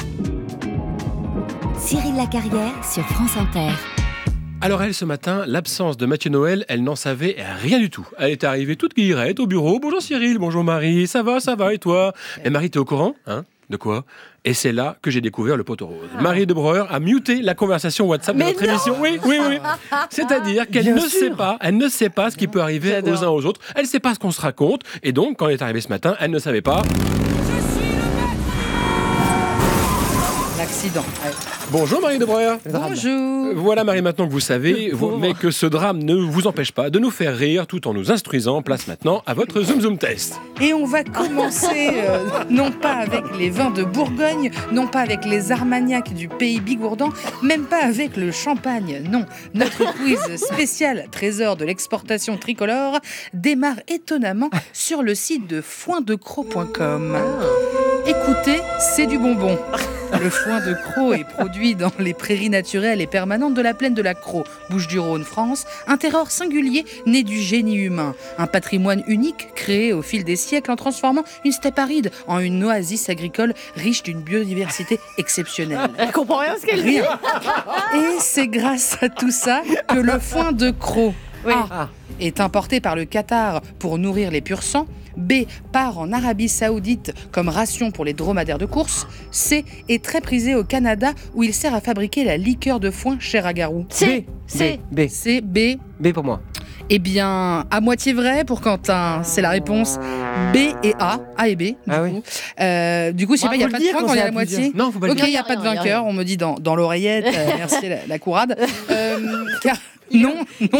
Cyril Lacarrière sur France Inter.
Alors elle, ce matin, l'absence de Mathieu Noël, elle n'en savait rien du tout. Elle est arrivée toute guillerette au bureau. Bonjour Cyril, bonjour Marie, ça va, et toi ? Et Marie, t'es au courant ? De quoi ? Et c'est là que j'ai découvert le poteau rose. Marie de Breuer a muté la conversation WhatsApp de notre émission. Oui. C'est-à-dire qu'elle ne sait pas ce qui peut arriver aux uns aux autres. Elle ne sait pas ce qu'on se raconte. Et donc, quand elle est arrivée ce matin, elle ne savait pas...
L'accident.
Bonjour Marie de Breuer.
Bonjour.
Voilà Marie, maintenant que vous savez, mais que ce drame ne vous empêche pas de nous faire rire tout en nous instruisant. Place maintenant à votre Zoom Zoom Test.
Et on va commencer non pas avec les vins de Bourgogne, non pas avec les Armagnacs du pays bigourdan, même pas avec le champagne. Non, notre quiz spécial trésor de l'exportation tricolore démarre étonnamment sur le site de foindecroc.com. Écoutez, c'est du bonbon. Le foin de Crau est produit dans les prairies naturelles et permanentes de la plaine de la Crau, Bouches-du-Rhône, France, un terroir singulier né du génie humain, un patrimoine unique créé au fil des siècles en transformant une steppe aride en une oasis agricole riche d'une biodiversité exceptionnelle.
Elle comprend rien ce qu'elle dit.
Et c'est grâce à tout ça que le foin de Crau est importé par le Qatar pour nourrir les pur sang, B, part en Arabie Saoudite comme ration pour les dromadaires de course, C, est très prisé au Canada où il sert à fabriquer la liqueur de foin chez Ragarou.
B pour moi.
Eh bien, à moitié vrai pour Quentin, c'est la réponse. B et A et B. Du coup, je sais pas, il n'y a pas de point quand il y a la moitié.
Non, faut pas le dire.
Ok, il n'y a pas de vainqueur, on me dit dans l'oreillette. Merci la courade. Non,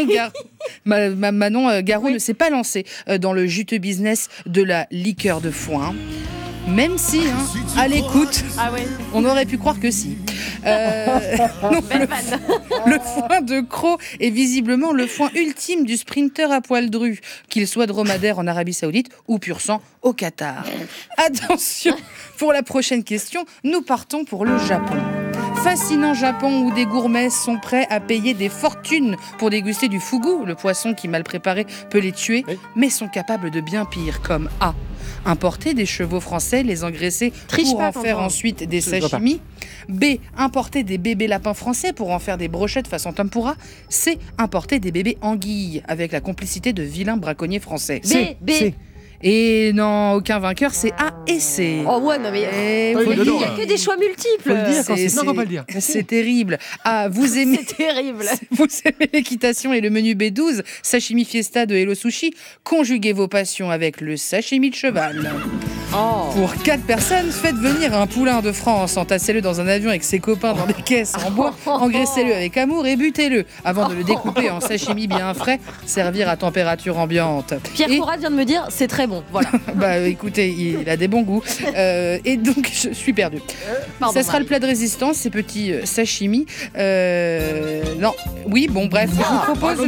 Manon Garou ne s'est pas lancée dans le juteux business de la liqueur de foin. Même si, à l'écoute, on aurait pu croire que si. Non, le foin de croc est visiblement le foin ultime du sprinter à poil dru, qu'il soit dromadaire en Arabie Saoudite ou pur sang au Qatar. Attention, pour la prochaine question, nous partons pour le Japon. Fascinant Japon où des gourmets sont prêts à payer des fortunes pour déguster du fugu, le poisson qui mal préparé peut les tuer, mais sont capables de bien pire, comme A. Importer des chevaux français, les engraisser pour en faire ensuite des sashimi. B. Importer des bébés lapins français pour en faire des brochettes façon tempura. C. Importer des bébés anguilles avec la complicité de vilains braconniers français.
B.
Et non, aucun vainqueur, c'est A et C.
Oh ouais, non mais il n'y a que des choix multiples.
Faut le dire quand c'est... Non, faut pas le dire.
C'est terrible. Ah, vous aimez...
C'est terrible.
Vous aimez l'équitation et le menu B12, sashimi fiesta de Hello Sushi. Conjuguez vos passions avec le sashimi de cheval. Pour 4 personnes, faites venir un poulain de France, entassez-le dans un avion avec ses copains dans des caisses en bois, engraissez-le avec amour et butez-le avant de le découper en sashimi bien frais, servir à température ambiante.
Pierre Conrad vient de me dire, c'est très bon, voilà.
Bah écoutez, il a des bons goûts. Et donc, je suis perdue. Ça sera le plat de résistance, ces petits sashimi. Non, oui, bon, bref, je vous propose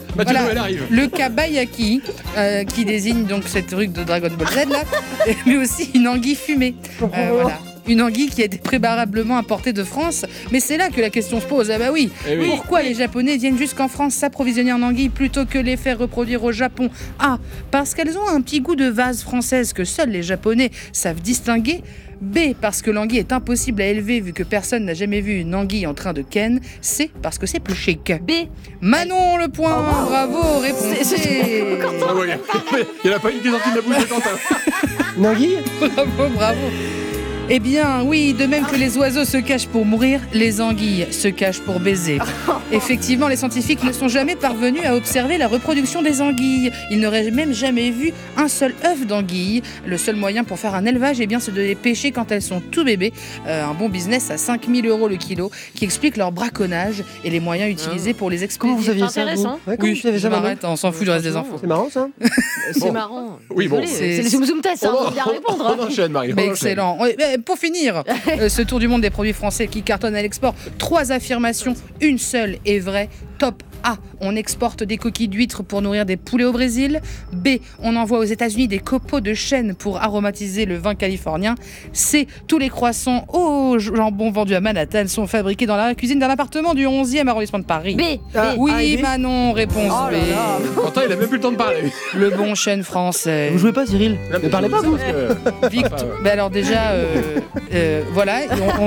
le kabayaki, qui désigne donc cette truc de Dragon Ball Z, là, mais aussi une anguille fumée. Voilà. Une anguille qui a été préalablement importée de France. Mais c'est là que la question se pose. Ah bah oui, pourquoi les Japonais viennent jusqu'en France s'approvisionner en anguilles plutôt que les faire reproduire au Japon? A. Parce qu'elles ont un petit goût de vase française que seuls les Japonais savent distinguer. B. Parce que l'anguille est impossible à élever vu que personne n'a jamais vu une anguille en train de ken. C. Parce que c'est plus chic.
B.
Manon, le point. Bravo, réponse.
Il n'y en a pas une qui est sortie de la bouche de Quentin.
Une anguille?
Bravo. Eh bien, oui, de même que les oiseaux se cachent pour mourir, les anguilles se cachent pour baiser. Effectivement, les scientifiques ne sont jamais parvenus à observer la reproduction des anguilles. Ils n'auraient même jamais vu un seul œuf d'anguille. Le seul moyen pour faire un élevage, eh bien, c'est de les pêcher quand elles sont tout bébés. Un bon business à 5 000 € le kilo, qui explique leur braconnage et les moyens utilisés pour les expédier.
Comment vous aviez ça,
intéressant.
Oui, je m'arrête, on s'en fout du reste des infos.
C'est marrant, ça.
C'est marrant.
Oui, bon.
C'est le zoom test, on va bien répondre.
On enchaîne, Marie.
Mais excellent. Pour finir, ce tour du monde des produits français qui cartonnent à l'export, 3 affirmations, une seule est vraie. Top A. On exporte des coquilles d'huîtres pour nourrir des poulets au Brésil. B. On envoie aux États-Unis des copeaux de chêne pour aromatiser le vin californien. C. Tous les croissants au jambon vendus à Manhattan sont fabriqués dans la cuisine d'un appartement du 11e arrondissement de Paris.
B.
Oui, Manon, réponse B.
Pourtant, il a même plus le temps de parler.
Le bon chêne français.
Vous jouez pas, Cyril? Ne parlez pas, vous.
Ben alors déjà, voilà,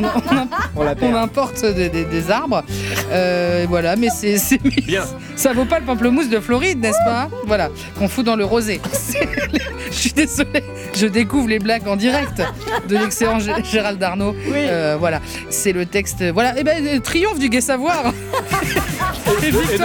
on importe des arbres. Voilà, mais c'est
bien.
Ça vaut pas le pamplemousse de Floride, n'est-ce pas? Voilà, qu'on fout dans le rosé. Je suis désolée, je découvre les blagues en direct de l'excellent Gérald Darnaud. Voilà, c'est le texte. Voilà, et ben triomphe du gai savoir. Et Victor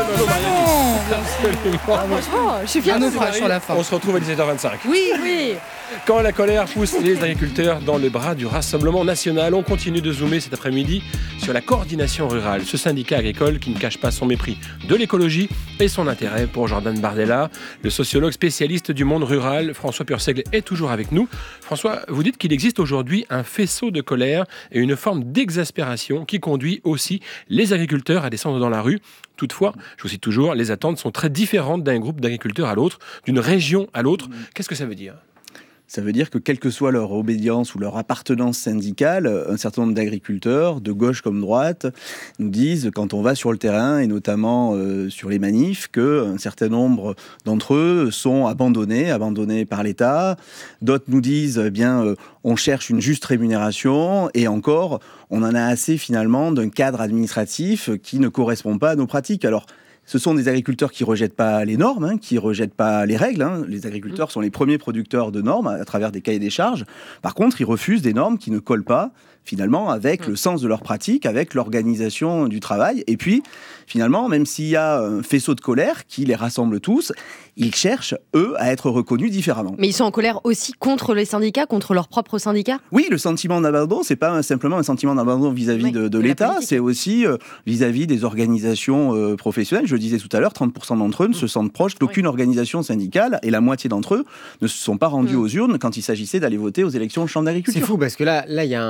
Franchement, je suis fière.
Un naufrage sur la fin.
On se retrouve à 17h25.
Oui.
Quand la colère pousse les agriculteurs dans les bras du Rassemblement national, on continue de zoomer cet après-midi sur la coordination rurale, ce syndicat agricole qui ne cache pas son mépris de l'écologie et son intérêt pour Jordan Bardella. Le sociologue spécialiste du monde rural, François Purseigle, est toujours avec nous. François, vous dites qu'il existe aujourd'hui un faisceau de colère et une forme d'exaspération qui conduit aussi les agriculteurs à descendre dans la rue. Toutefois, je vous cite toujours, les attentes sont très différentes d'un groupe d'agriculteurs à l'autre, d'une région à l'autre. Qu'est-ce que ça veut dire ?
Ça veut dire que quelle que soit leur obédience ou leur appartenance syndicale, un certain nombre d'agriculteurs, de gauche comme droite, nous disent, quand on va sur le terrain, et notamment sur les manifs, qu'un certain nombre d'entre eux sont abandonnés par l'État. D'autres nous disent, on cherche une juste rémunération, et encore, on en a assez finalement d'un cadre administratif qui ne correspond pas à nos pratiques. Alors, ce sont des agriculteurs qui ne rejettent pas les normes, qui ne rejettent pas les règles. Les agriculteurs sont les premiers producteurs de normes à travers des cahiers des charges. Par contre, ils refusent des normes qui ne collent pas, finalement, avec le sens de leur pratique, avec l'organisation du travail. Et puis, finalement, même s'il y a un faisceau de colère qui les rassemble tous, ils cherchent, eux, à être reconnus différemment.
Mais ils sont en colère aussi contre les syndicats, contre leurs propres syndicats ?
Oui, le sentiment d'abandon, c'est pas simplement un sentiment d'abandon vis-à-vis de l'État, c'est aussi vis-à-vis des organisations professionnelles. Je le disais tout à l'heure, 30% d'entre eux ne se sentent proches d'aucune organisation syndicale, et la moitié d'entre eux ne se sont pas rendus aux urnes quand il s'agissait d'aller voter aux élections au champ d'agriculture.
C'est fou, parce que là, il y a un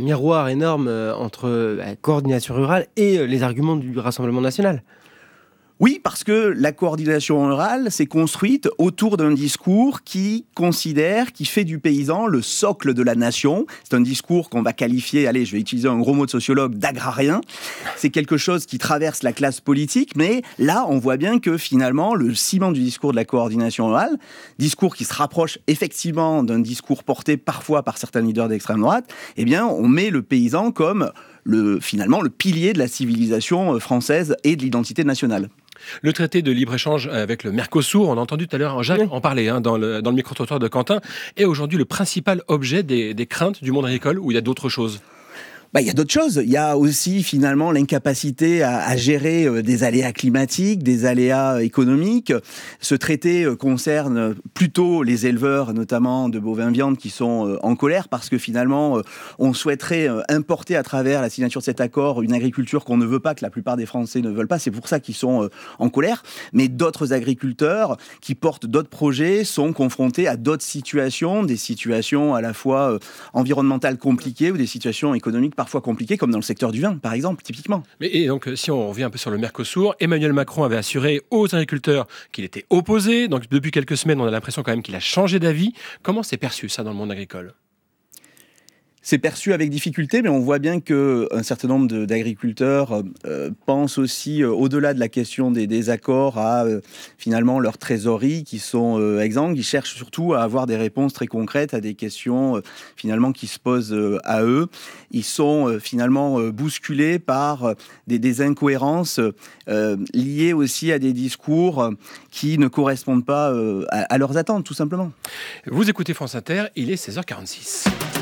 miroir énorme entre la coordination rurale et les arguments du Rassemblement national.
Oui, parce que la coordination rurale s'est construite autour d'un discours qui considère, qui fait du paysan le socle de la nation. C'est un discours qu'on va qualifier, allez, je vais utiliser un gros mot de sociologue, d'agrarien. C'est quelque chose qui traverse la classe politique, mais là, on voit bien que finalement, le ciment du discours de la coordination rurale, discours qui se rapproche effectivement d'un discours porté parfois par certains leaders d'extrême droite, eh bien, on met le paysan comme finalement le pilier de la civilisation française et de l'identité nationale.
Le traité de libre-échange avec le Mercosur, on a entendu tout à l'heure Jacques en parler dans le micro-trottoir de Quentin, est aujourd'hui le principal objet des craintes du monde agricole, ou il y a d'autres choses ?
Il y a d'autres choses. Il y a aussi finalement l'incapacité à gérer des aléas climatiques, des aléas économiques. Ce traité concerne plutôt les éleveurs, notamment de bovins viande, qui sont en colère parce que finalement, on souhaiterait importer à travers la signature de cet accord une agriculture qu'on ne veut pas, que la plupart des Français ne veulent pas. C'est pour ça qu'ils sont en colère. Mais d'autres agriculteurs qui portent d'autres projets sont confrontés à d'autres situations, des situations à la fois environnementales compliquées ou des situations économiques parfois compliquées, comme dans le secteur du vin, par exemple, typiquement.
Et donc, si on revient un peu sur le Mercosur, Emmanuel Macron avait assuré aux agriculteurs qu'il était opposé. Donc, depuis quelques semaines, on a l'impression quand même qu'il a changé d'avis. Comment c'est perçu, ça, dans le monde agricole ?
C'est perçu avec difficulté, mais on voit bien qu'un certain nombre d'agriculteurs pensent aussi, au-delà de la question des accords, à finalement leur trésorerie qui sont exsangues. Ils cherchent surtout à avoir des réponses très concrètes à des questions finalement qui se posent à eux. Ils sont finalement bousculés par des incohérences liées aussi à des discours qui ne correspondent pas à leurs attentes, tout simplement.
Vous écoutez France Inter, il est 16h46.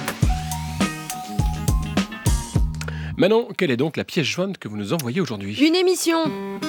Manon, quelle est donc la pièce jointe que vous nous envoyez aujourd'hui ?
Une émission.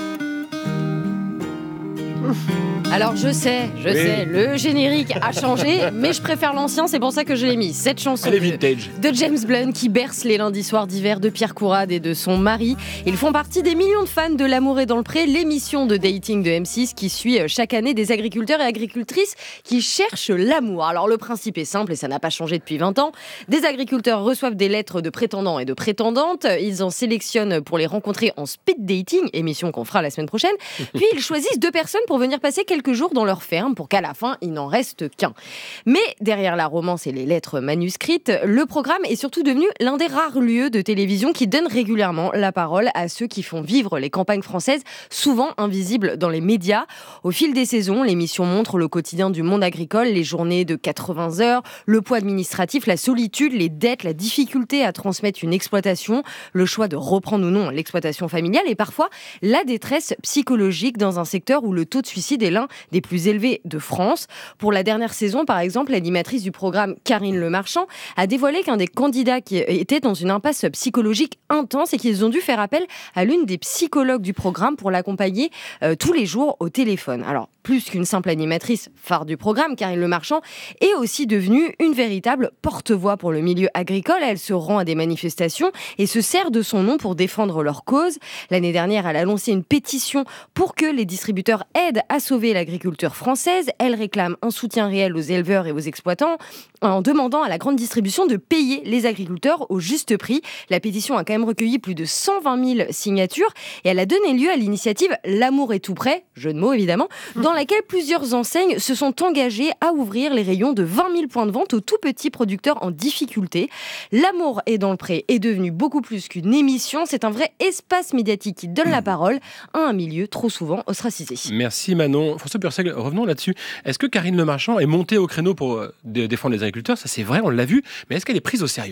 Alors je sais, le générique a changé, mais je préfère l'ancien, c'est pour ça que je l'ai mis. Cette chanson de James Blunt qui berce les lundis soirs d'hiver de Pierre Courade et de son mari. Ils font partie des millions de fans de L'amour est dans le pré, l'émission de dating de M6 qui suit chaque année des agriculteurs et agricultrices qui cherchent l'amour. Alors le principe est simple et ça n'a pas changé depuis 20 ans. Des agriculteurs reçoivent des lettres de prétendants et de prétendantes. Ils en sélectionnent pour les rencontrer en speed dating, émission qu'on fera la semaine prochaine. Puis ils choisissent 2 personnes pour venir passer quelques jours dans leur ferme pour qu'à la fin, il n'en reste qu'un. Mais derrière la romance et les lettres manuscrites, le programme est surtout devenu l'un des rares lieux de télévision qui donne régulièrement la parole à ceux qui font vivre les campagnes françaises, souvent invisibles dans les médias. Au fil des saisons, l'émission montre le quotidien du monde agricole, les journées de 80 heures, le poids administratif, la solitude, les dettes, la difficulté à transmettre une exploitation, le choix de reprendre ou non l'exploitation familiale et parfois la détresse psychologique dans un secteur où le taux de suicide est l'un des plus élevés de France. Pour la dernière saison, par exemple, l'animatrice du programme Karine Le Marchand a dévoilé qu'un des candidats qui était dans une impasse psychologique intense et qu'ils ont dû faire appel à l'une des psychologues du programme pour l'accompagner tous les jours au téléphone. Alors, plus qu'une simple animatrice phare du programme, Karine Le Marchand est aussi devenue une véritable porte-voix pour le milieu agricole. Elle se rend à des manifestations et se sert de son nom pour défendre leur cause. L'année dernière, elle a lancé une pétition pour que les distributeurs aident à sauver l'agriculture française. Elle réclame un soutien réel aux éleveurs et aux exploitants en demandant à la grande distribution de payer les agriculteurs au juste prix. La pétition a quand même recueilli plus de 120 000 signatures et elle a donné lieu à l'initiative L'amour est tout prêt, jeu de mots évidemment, dans laquelle plusieurs enseignes se sont engagées à ouvrir les rayons de 20 000 points de vente aux tout petits producteurs en difficulté. L'amour est dans le pré est devenu beaucoup plus qu'une émission, c'est un vrai espace médiatique qui donne la parole à un milieu trop souvent ostracisé.
Merci Manon. François Pursel, revenons là-dessus. Est-ce que Karine Le Marchand est montée au créneau pour défendre les agriculteurs ? Ça c'est vrai, on l'a vu, mais est-ce qu'elle est prise au sérieux ?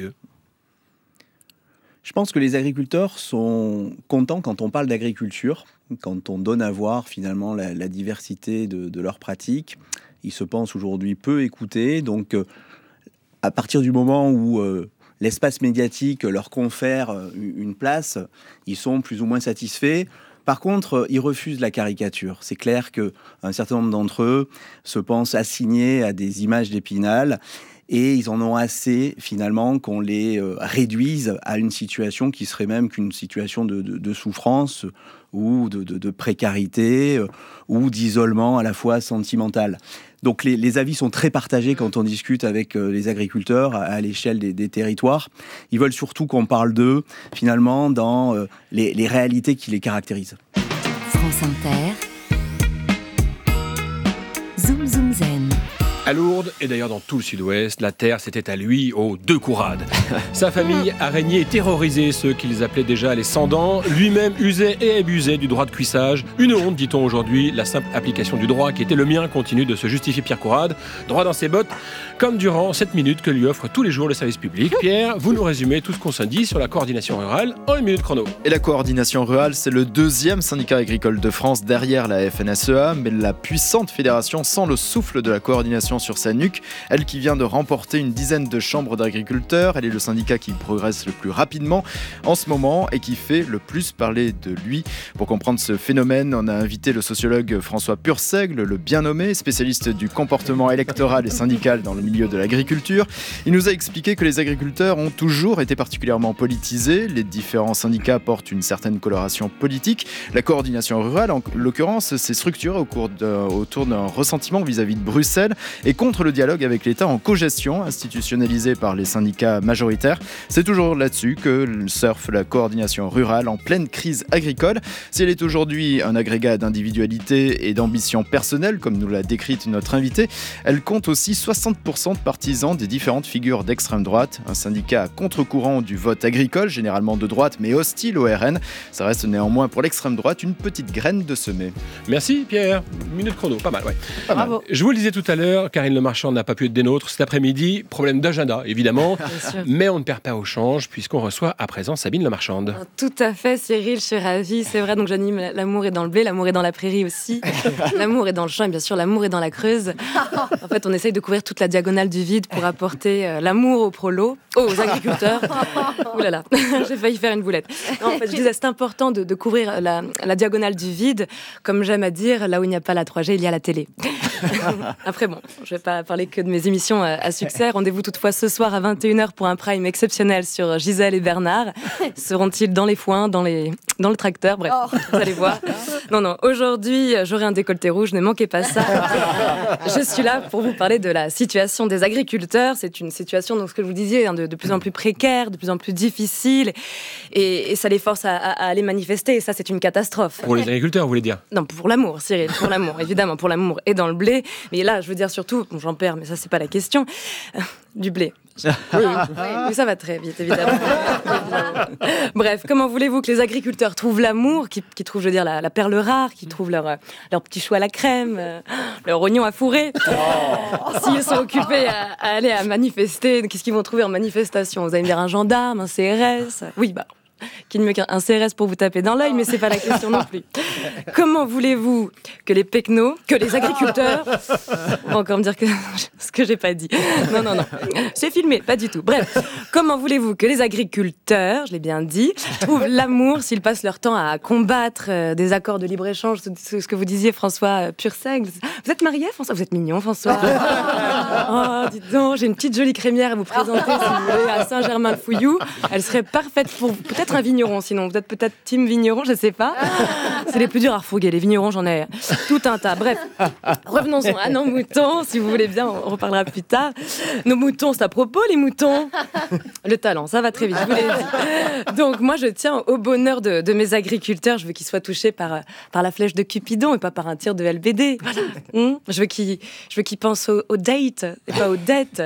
Je pense que les agriculteurs sont contents quand on parle d'agriculture, quand on donne à voir finalement la diversité de leurs pratiques. Ils se pensent aujourd'hui peu écoutés, donc à partir du moment où l'espace médiatique leur confère une place, ils sont plus ou moins satisfaits. Par contre, ils refusent la caricature. C'est clair qu'un certain nombre d'entre eux se pensent assignés à des images d'Épinal et ils en ont assez finalement qu'on les réduise à une situation qui serait même qu'une situation de souffrance ou de précarité ou d'isolement à la fois sentimental. Donc les avis sont très partagés quand on discute avec les agriculteurs à l'échelle des territoires. Ils veulent surtout qu'on parle d'eux, finalement, dans les réalités qui les caractérisent.
France Inter. Zoom Zoom Zen.
À Lourdes, et d'ailleurs dans tout le sud-ouest, la terre c'était à lui aux 2 courades. Sa famille a régné et terrorisé ceux qu'ils appelaient déjà les sans-dents. Lui-même usait et abusait du droit de cuissage. Une honte, dit-on aujourd'hui. La simple application du droit qui était le mien continue de se justifier Pierre Courade. Droit dans ses bottes, comme durant 7 minutes que lui offre tous les jours le service public. Pierre, vous nous résumez tout ce qu'on se dit sur la coordination rurale en 1 minute chrono.
Et la coordination rurale, c'est le 2e syndicat agricole de France derrière la FNSEA, mais la puissante fédération sans le souffle de la coordination sur sa nuque, elle qui vient de remporter une dizaine de chambres d'agriculteurs. Elle est le syndicat qui progresse le plus rapidement en ce moment et qui fait le plus parler de lui. Pour comprendre ce phénomène, on a invité le sociologue François Purseigle, le bien nommé, spécialiste du comportement électoral et syndical dans le milieu de l'agriculture. Il nous a expliqué que les agriculteurs ont toujours été particulièrement politisés. Les différents syndicats portent une certaine coloration politique. La coordination rurale, en l'occurrence, s'est structurée autour d'un ressentiment vis-à-vis de Bruxelles et contre le dialogue avec l'État en cogestion, institutionnalisé par les syndicats majoritaires. C'est toujours là-dessus que surfe la coordination rurale en pleine crise agricole. Si elle est aujourd'hui un agrégat d'individualité et d'ambition personnelle, comme nous l'a décrite notre invité, elle compte aussi 60% de partisans des différentes figures d'extrême droite. Un syndicat à contre-courant du vote agricole, généralement de droite mais hostile au RN. Ça reste néanmoins pour l'extrême droite une petite graine de semer.
Merci Pierre. Minute chrono, pas mal, ouais.
Bravo.
Je vous le disais tout à l'heure, Karine Le Marchand n'a pas pu être des nôtres cet après-midi. Problème d'agenda, évidemment. Mais on ne perd pas au change, puisqu'on reçoit à présent Sabine Le Marchande.
Tout à fait, Cyril, je suis ravie. C'est vrai, donc j'anime L'amour est dans le blé, l'amour est dans la prairie aussi. L'amour est dans le champ et bien sûr, l'amour est dans la Creuse. En fait, on essaye de couvrir toute la diagonale du vide pour apporter l'amour aux prolos, aux agriculteurs. Ouh là là, j'ai failli faire une boulette. Non, en fait, je disais, c'est important de couvrir la diagonale du vide. Comme j'aime à dire, là où il n'y a pas la 3G, il y a la télé. Après, bon, je ne vais pas parler que de mes émissions à succès. Rendez-vous toutefois ce soir à 21h pour un prime exceptionnel sur Gisèle et Bernard. Seront-ils dans les foins, dans le tracteur? Bref, vous allez voir. Non, aujourd'hui, j'aurai un décolleté rouge, ne manquez pas ça. Je suis là pour vous parler de la situation des agriculteurs. C'est une situation, donc ce que je vous disais, de plus en plus précaire, de plus en plus difficile. Et ça les force à aller manifester. Et ça, c'est une catastrophe.
Pour les agriculteurs, vous voulez dire?
Non, pour l'amour, Cyril, pour l'amour, évidemment, pour l'amour et dans le blé. Mais là, je veux dire surtout, bon, j'en perds, mais ça, c'est pas la question, du blé. Oui, ça va très vite, évidemment. Bref, comment voulez-vous que les agriculteurs trouvent l'amour, qui trouvent, je veux dire, la perle rare, qui trouvent leur petit chou à la crème, leur oignon à fourrer? S'ils sont occupés à aller à manifester, qu'est-ce qu'ils vont trouver en manifestation? Vous allez me dire un gendarme, un CRS? Oui, bah... Qui ne mieux qu'un CRS pour vous taper dans l'œil, mais c'est pas la question non plus. Comment voulez-vous que les pecnos, que les agriculteurs... On va encore me dire ce que j'ai pas dit. Non. C'est filmé, pas du tout. Bref, comment voulez-vous que les agriculteurs, je l'ai bien dit, trouvent l'amour s'ils passent leur temps à combattre des accords de libre-échange, ce que vous disiez, François Purseigle? Vous êtes marié, François? Vous êtes mignon, François. Oh, dites donc, j'ai une petite jolie crémière à vous présenter, si vous voulez, à Saint-Germain-le-Fouillou. Elle serait parfaite pour vous. Peut-être un vigneron, sinon. Vous êtes peut-être team vigneron, je sais pas. C'est les plus durs à refourguer. Les vignerons, j'en ai tout un tas. Bref, revenons-en à nos moutons, si vous voulez bien, on reparlera plus tard. Nos moutons, c'est à propos, les moutons. Le talent, ça va très vite, je vous l'ai dit. Donc, moi, je tiens au bonheur de mes agriculteurs. Je veux qu'ils soient touchés par la flèche de Cupidon et pas par un tir de LBD. Voilà. Je veux qu'ils pensent aux dates et pas aux dettes.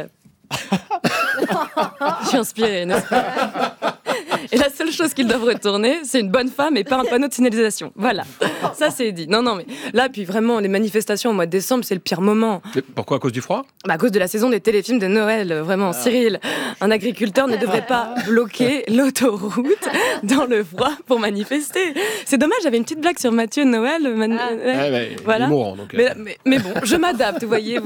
Je suis inspirée, n'est-ce pas? Et la seule chose qu'ils doivent retourner, c'est une bonne femme et pas un panneau de signalisation. Voilà, ça c'est dit. Non, mais là, puis vraiment, les manifestations au mois de décembre, c'est le pire moment.
Mais pourquoi? À cause du froid?
À cause de la saison des téléfilms de Noël, vraiment. Cyril, un agriculteur ne devrait pas bloquer l'autoroute dans le froid pour manifester. C'est dommage, j'avais une petite blague sur Mathieu de Noël.
Voilà. Il est mourant, donc.
Mais bon, je m'adapte, vous voyez.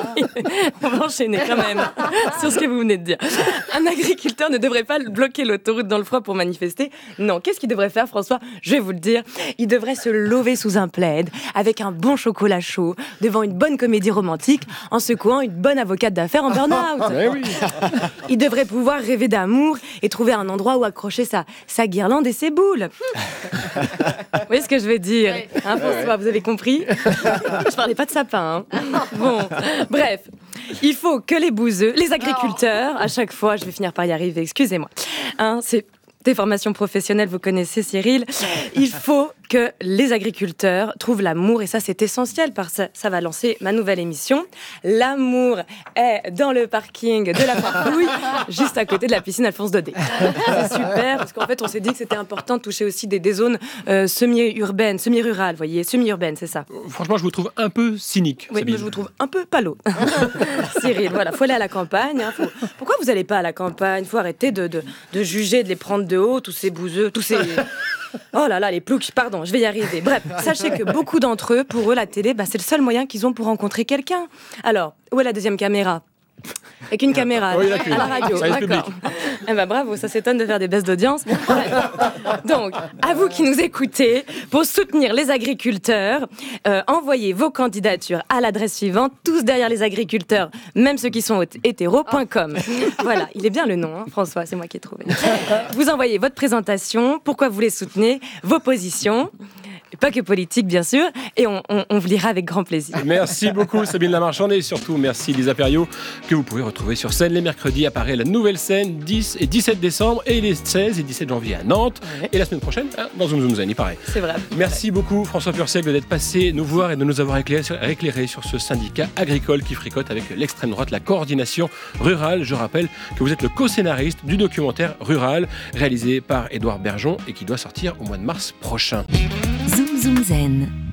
On va enchaîner quand même sur ce que vous venez de dire. Un agriculteur ne devrait pas bloquer l'autoroute route dans le froid pour manifester. Non, qu'est-ce qu'il devrait faire, François ? Je vais vous le dire. Il devrait se lever sous un plaid, avec un bon chocolat chaud, devant une bonne comédie romantique, en secouant une bonne avocate d'affaires en burn-out.
Oui.
Il devrait pouvoir rêver d'amour et trouver un endroit où accrocher sa guirlande et ses boules. Vous voyez ce que je veux dire, hein, François, vous avez compris ? Je parlais pas de sapin. Hein. Bon, bref. Il faut que les bouseux, les agriculteurs, à chaque fois, je vais finir par y arriver, excusez-moi. Hein, c'est des formations professionnelles, vous connaissez Cyril. Il faut que les agriculteurs trouvent l'amour, et ça c'est essentiel parce que ça va lancer ma nouvelle émission. L'amour est dans le parking de la Farfouille, juste à côté de la piscine Alphonse Daudet. C'est super, parce qu'en fait on s'est dit que c'était important de toucher aussi des zones semi-urbaines, semi-rurales, vous voyez, semi-urbaines, c'est ça.
Franchement, je vous trouve un peu cynique.
Oui, mais je vous trouve un peu palo. Cyril, voilà, faut aller à la campagne. Hein, Pourquoi vous n'allez pas à la campagne ? Faut arrêter de juger, de les prendre de haut, tous ces bouseux, tous ces... Oh là là, les ploucs, pardon, je vais y arriver. Bref, sachez que beaucoup d'entre eux, pour eux, la télé, c'est le seul moyen qu'ils ont pour rencontrer quelqu'un. Alors, où est la deuxième caméra ? Avec une caméra à la radio, d'accord. Eh ben bravo, ça s'étonne de faire des baisses d'audience. Donc, à vous qui nous écoutez, pour soutenir les agriculteurs, envoyez vos candidatures à l'adresse suivante, tous derrière les agriculteurs, même ceux qui sont hétéros.com. Voilà, il est bien le nom, hein, François, c'est moi qui ai trouvé. Vous envoyez votre présentation, pourquoi vous les soutenez, vos positions. Pas que politique, bien sûr, et on vous lira avec grand plaisir.
Merci beaucoup, Sabine Lamarchande, et surtout merci Lisa Perriot, que vous pouvez retrouver sur scène les mercredis à Paris, la nouvelle scène, 10 et 17 décembre, et les 16 et 17 janvier à Nantes, et la semaine prochaine, dans Zoom Zoom Zen, il paraît.
C'est vrai.
Merci beaucoup, François Purcell, d'être passé nous voir et de nous avoir éclairé sur ce syndicat agricole qui fricote avec l'extrême droite, la coordination rurale. Je rappelle que vous êtes le co-scénariste du documentaire Rural, réalisé par Édouard Bergeon, et qui doit sortir au mois de mars prochain.
Zoom Zoom Zen.